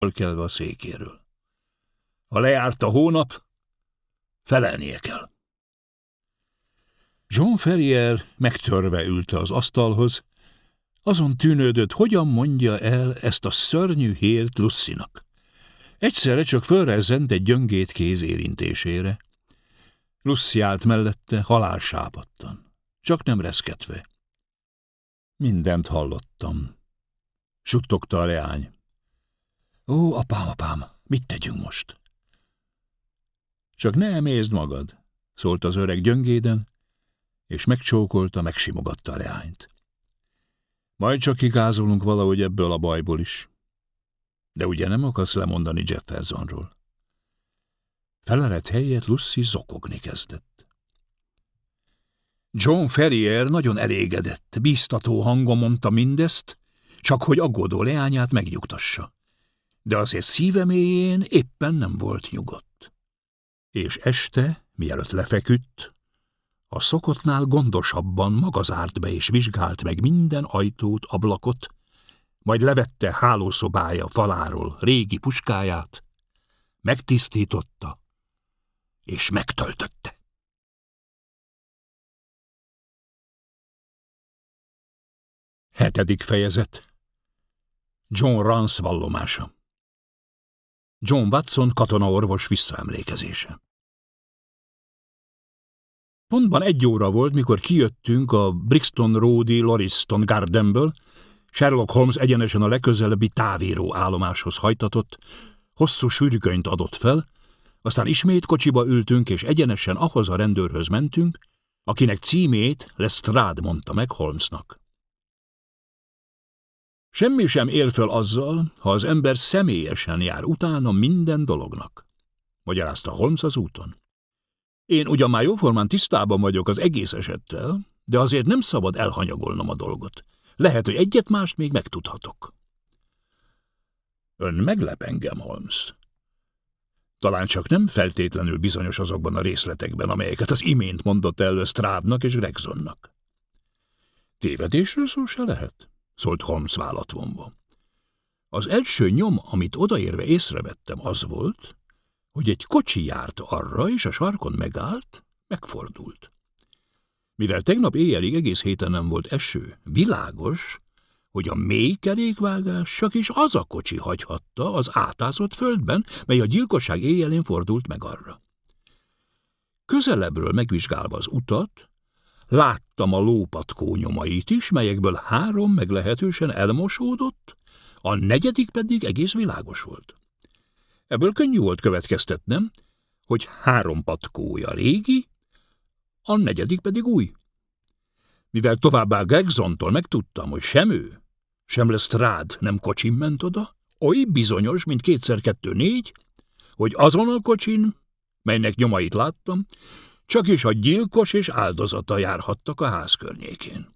fölkelve a székéről. Ha lejárt a hónap, felelnie kell. John Ferrier megtörve ülte az asztalhoz, azon tűnődött, hogyan mondja el ezt a szörnyű hírt Lucynak. Egyszerre csak fölrezzent egy gyöngét kéz érintésére. Lucy állt mellette, halálsápadtan, csak nem reszketve. Mindent hallottam, suttogta a leány. Ó, apám, mit tegyünk most? Csak ne emészd magad, szólt az öreg gyöngéden, és megcsókolta, megsimogatta a leányt. Majd csak kigázolunk valahogy ebből a bajból is. De ugye nem akarsz lemondani Jeffersonról? Felelet helyett Lucy zokogni kezdett. John Ferrier nagyon elégedett, bíztató hangon mondta mindezt, csak hogy aggódó leányát megnyugtassa. De azért szíve mélyén éppen nem volt nyugodt. És este, mielőtt lefeküdt, a szokottnál gondosabban maga zárt be és vizsgált meg minden ajtót, ablakot, majd levette hálószobája faláról régi puskáját, megtisztította és megtöltötte. Hetedik fejezet. John Rance vallomása. John Watson katonaorvos visszaemlékezése. Pontban 1 óra volt, mikor kijöttünk a Brixton Road-i Lauriston Gardenből. Sherlock Holmes egyenesen a legközelebbi távíró állomáshoz hajtatott, hosszú sűrűkönyvet adott fel, aztán ismét kocsiba ültünk, és egyenesen ahhoz a rendőrhöz mentünk, akinek címét Lestrade mondta meg Holmesnak. Semmi sem ér föl azzal, ha az ember személyesen jár utána minden dolognak, magyarázta Holmes az úton. Én ugyan már jóformán tisztában vagyok az egész esettel, de azért nem szabad elhanyagolnom a dolgot. Lehet, hogy egyet-mást még megtudhatok. Ön meglep engem, Holmes. Talán csak nem feltétlenül bizonyos azokban a részletekben, amelyeket az imént mondott el Lestrade-nak és Gregsonnak. Tévedésről szó se lehet, szólt Holmes vállat vonva. Az első nyom, amit odaérve észrevettem, az volt, hogy egy kocsi járt arra, és a sarkon megállt, megfordult. Mivel tegnap éjjelig egész héten nem volt eső, világos, hogy a mély kerékvágás csak is az a kocsi hagyhatta az átázott földben, mely a gyilkosság éjjelén fordult meg arra. Közelebbről megvizsgálva az utat, láttam a lópatkó nyomait is, melyekből 3 meglehetősen elmosódott, a 4. pedig egész világos volt. Ebből könnyű volt következtetnem, hogy 3 patkója régi, a 4. pedig új. Mivel továbbá Gregsontól megtudtam, hogy sem ő, sem Lestrade nem kocsin ment oda, oly bizonyos, mint 2x2 4, hogy azon a kocsin, melynek nyomait láttam, csak is a gyilkos és áldozata járhattak a ház környékén.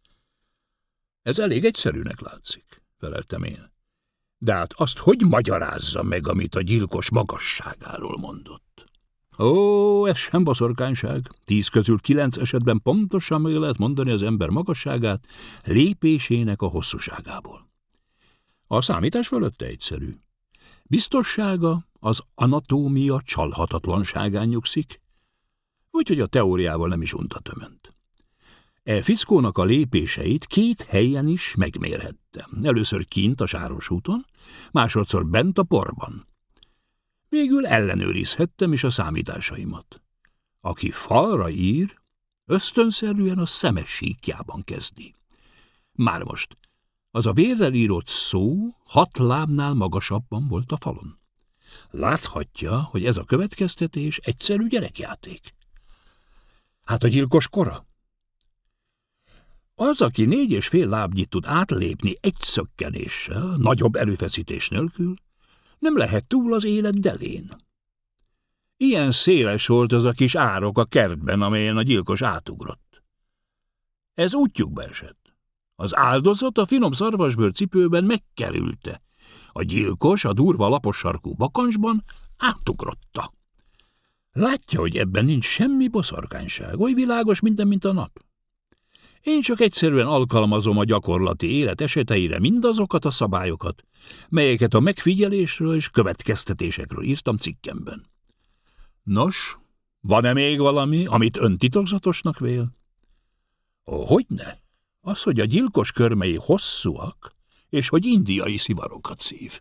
Ez elég egyszerűnek látszik, feleltem én. De hát azt hogy magyarázza meg, amit a gyilkos magasságáról mondott? Ó, ez sem boszorkányság. 10 közül 9 esetben pontosan meg lehet mondani az ember magasságát lépésének a hosszúságából. A számítás fölötte egyszerű. Biztossága az anatómia csalhatatlanságán nyugszik, úgyhogy a teóriával nem is untatöment. Fickónak a lépéseit 2 helyen is megmérhettem. Először kint a Sáros úton, másodszor bent a porban. Végül ellenőrizhettem is a számításaimat. Aki falra ír, ösztönszerűen a szemes síkjában kezdi. Már most, az a vérrel írott szó 6 lábnál magasabban volt a falon. Láthatja, hogy ez a következtetés egyszerű gyerekjáték. Hát a gyilkos kora? Az, aki 4,5 lábnyit tud átlépni egy szökkenéssel, nagyobb erőfeszítés nélkül, nem lehet túl az élet delén. Ilyen széles volt az a kis árok a kertben, amelyen a gyilkos átugrott. Ez útjukba esett. Az áldozat a finom szarvasbőr cipőben megkerülte. A gyilkos a durva lapos sarkú bakancsban átugrotta. Látja, hogy ebben nincs semmi boszorkányság, oly világos minden, mint a nap. Én csak egyszerűen alkalmazom a gyakorlati élet eseteire mindazokat a szabályokat, melyeket a megfigyelésről és következtetésekről írtam cikkemben. Nos, van-e még valami, amit ön titokzatosnak vél? Hogyne? Az, hogy a gyilkos körmei hosszúak, és hogy indiai szivarokat szív.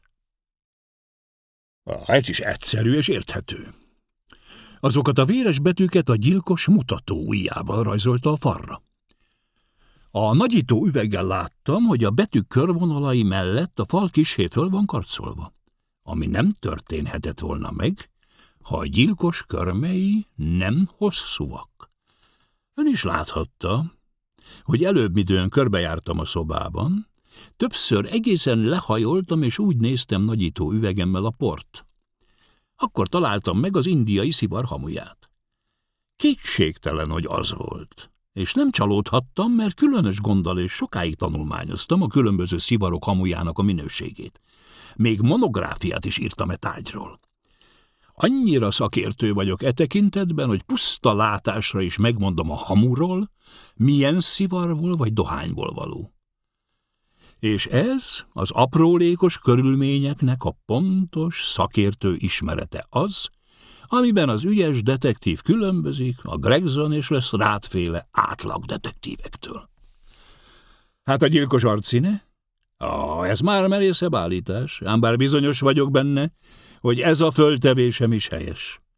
Ez is egyszerű és érthető. Azokat a véres betűket a gyilkos mutató ujjával rajzolta a falra. A nagyító üveggel láttam, hogy a betűk körvonalai mellett a fal kissé föl van karcolva, ami nem történhetett volna meg, ha a gyilkos körmei nem hosszúak. Ön is láthatta, hogy előbb midőn körbejártam a szobában, többször egészen lehajoltam, és úgy néztem nagyító üvegemmel a port. Akkor találtam meg az indiai szivar hamuját. Kétségtelen, hogy az volt, és nem csalódhattam, mert különös gonddal és sokáig tanulmányoztam a különböző szivarok hamujának a minőségét. Még monográfiát is írtam e tárgyról. Annyira szakértő vagyok e tekintetben, hogy puszta látásra is megmondom a hamuról, milyen szivarból vagy dohányból való. És ez az aprólékos körülményeknek a pontos, szakértő ismerete az, amiben az ügyes detektív különbözik a Gregson és Lestrade-féle átlag detektívektől. Hát a gyilkos arcszíne? Ez már merészebb állítás, ám bár bizonyos vagyok benne, hogy ez a föltevésem is helyes.